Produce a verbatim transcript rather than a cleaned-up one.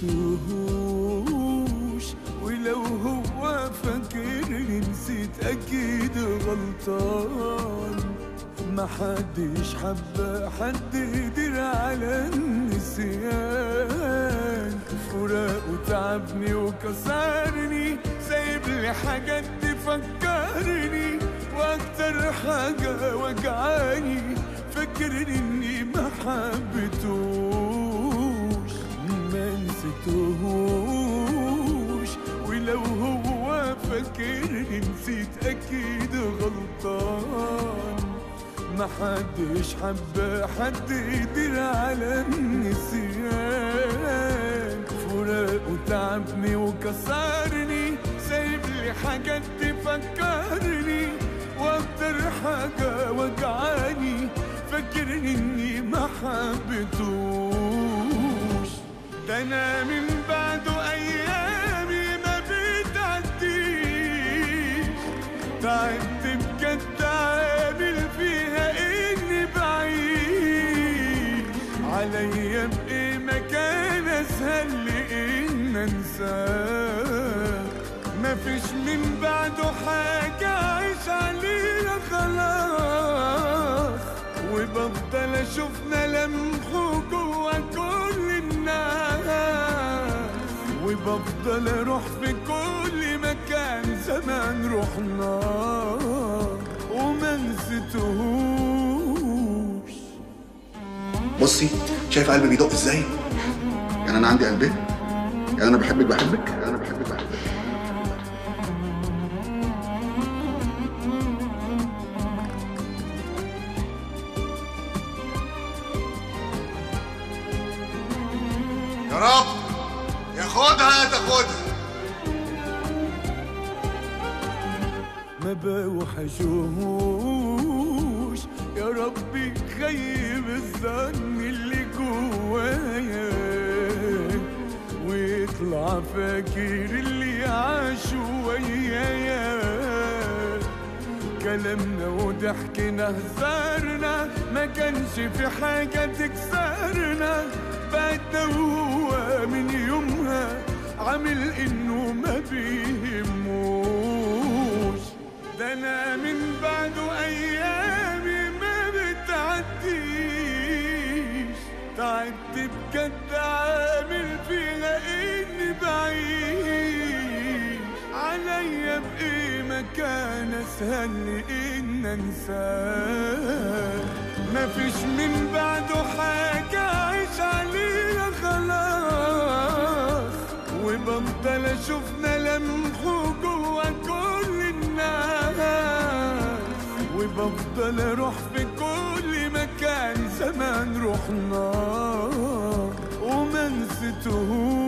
نسيتهوش، ولو هو فاكرني نسيت أكيد غلطان. محدش حب حد قدر على النسيان، فراقه تعبني وكسرني، سايبلي حاجات تفكرني، واكتر حاجة وجعاني فاكرني اني ما حبيتهوش ما نسيتهوش، ولو هو فاكرني نسيت اكيد غلطان. محدش حب حد قدر على النسيان، فراقه تعبني وكسرني، سايبلي حاجات تفكرني، واكتر حاجة وجعاني فاكرني اني ما حبيتهوش. ده انا من بعده ايامي ما بتعديش، تعبت بجد عامل فيها اني بعيش، عليا بايه مكان اسهل لان انساه، مفيش من بعده حاجة عايش عليها خلاص، وبفضل اشوف ملامحه جوا كل الناس، وبفضل اروح في كل مكان زمان رحنا وما نسيتهوش. بصي، شايف قلبي بيدق ازاي؟ يعني انا عندي قلبين، يعني انا بحبك بحبك يعني انا بحبك بحبك. يا رب ياخدها تاخدها. ما بوحشوش يا ربي، خيب الظن اللي جوايا، ويطلع فاكر اللي عاشوا ويايا، كلامنا وضحكنا هزارنا ما كانش في حاجة تكسرنا، بعدنا وهو من يومها عامل انه ما بيهموش. ده انا من بعده ايامي ما بتعديش، تعبت بجد عامل فيها اني بعيش، عليا بايه مكان اسهل لان انساه، مفيش من بعده حاجة عايش عليها خلاص، وبفضل اشوف ملامحه جوا كل الناس، وبفضل اروح في كل مكان زمان رحنا وما نسيتهوش.